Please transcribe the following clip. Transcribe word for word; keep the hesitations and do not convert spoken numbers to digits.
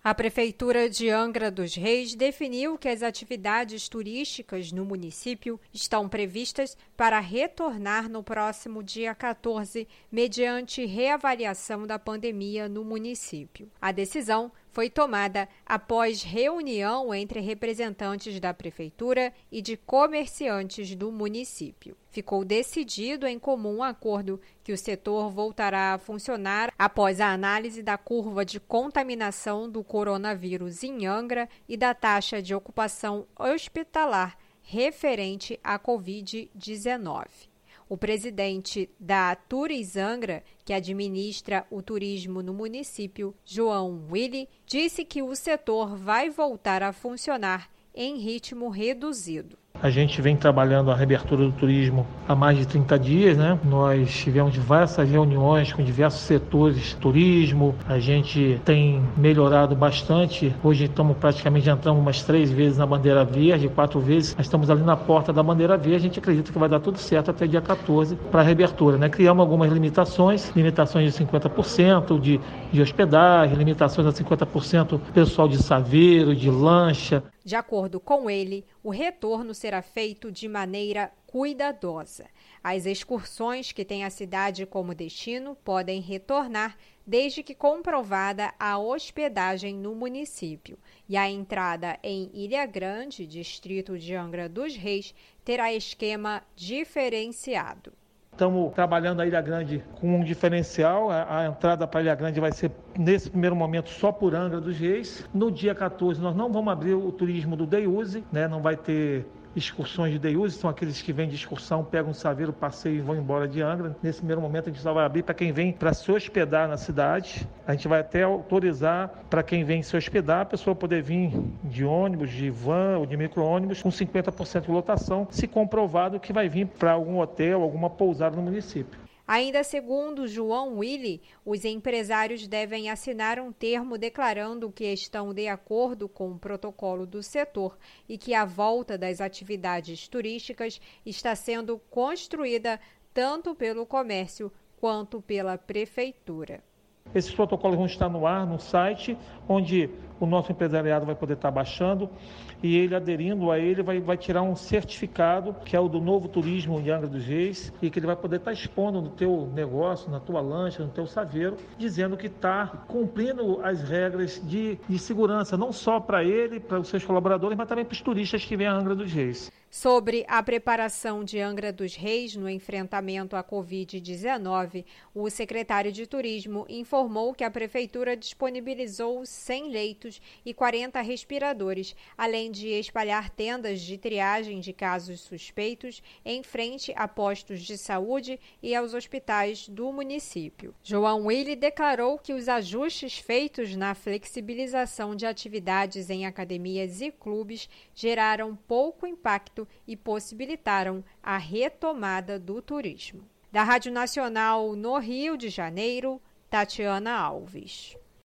A Prefeitura de Angra dos Reis definiu que as atividades turísticas no município estão previstas para retornar no próximo dia quatorze, mediante reavaliação da pandemia no município. A decisão foi tomada após reunião entre representantes da Prefeitura e de comerciantes do município. Ficou decidido em comum acordo que o setor voltará a funcionar após a análise da curva de contaminação do coronavírus em Angra e da taxa de ocupação hospitalar referente à covid dezenove. O presidente da Turis Angra, que administra o turismo no município, João Willi, disse que o setor vai voltar a funcionar em ritmo reduzido. A gente vem trabalhando a reabertura do turismo há mais de trinta dias, né? Nós tivemos diversas reuniões com diversos setores do turismo, a gente tem melhorado bastante. Hoje estamos praticamente, entramos umas três vezes na bandeira verde, quatro vezes, nós estamos ali na porta da bandeira verde, a gente acredita que vai dar tudo certo até dia quatorze para a reabertura, né? Criamos algumas limitações, limitações de cinquenta por cento de, de hospedagem, limitações a cinquenta por cento pessoal de saveiro, de lancha. De acordo com ele, o retorno será feito de maneira cuidadosa. As excursões que têm a cidade como destino podem retornar desde que comprovada a hospedagem no município. E a entrada em Ilha Grande, distrito de Angra dos Reis, terá esquema diferenciado. Estamos trabalhando a Ilha Grande com um diferencial. A, a entrada para a Ilha Grande vai ser, nesse primeiro momento, só por Angra dos Reis. No dia quatorze, nós não vamos abrir o turismo do Day Use, né? Não vai ter excursões de Day Use, são aqueles que vêm de excursão, pegam um saveiro, passeiam e vão embora de Angra. Nesse primeiro momento, a gente só vai abrir para quem vem para se hospedar na cidade. A gente vai até autorizar para quem vem se hospedar, a pessoa poder vir de ônibus, de van ou de micro-ônibus com cinquenta por cento de lotação, se comprovado que vai vir para algum hotel, alguma pousada no município. Ainda segundo João Willi, os empresários devem assinar um termo declarando que estão de acordo com o protocolo do setor e que a volta das atividades turísticas está sendo construída tanto pelo comércio quanto pela prefeitura. Esses protocolos vão estar no ar, no site, onde o nosso empresariado vai poder estar baixando e ele, aderindo a ele, vai, vai tirar um certificado, que é o do Novo Turismo em Angra dos Reis, e que ele vai poder estar expondo no teu negócio, na tua lancha, no teu saveiro, dizendo que está cumprindo as regras de, de segurança, não só para ele, para os seus colaboradores, mas também para os turistas que vêm a Angra dos Reis. Sobre a preparação de Angra dos Reis no enfrentamento à covid dezenove, o secretário de Turismo informou que a Prefeitura disponibilizou cem leitos e quarenta respiradores, além de espalhar tendas de triagem de casos suspeitos em frente a postos de saúde e aos hospitais do município. João Willi declarou que os ajustes feitos na flexibilização de atividades em academias e clubes geraram pouco impacto e possibilitaram a retomada do turismo. Da Rádio Nacional no Rio de Janeiro, Tatiana Alves.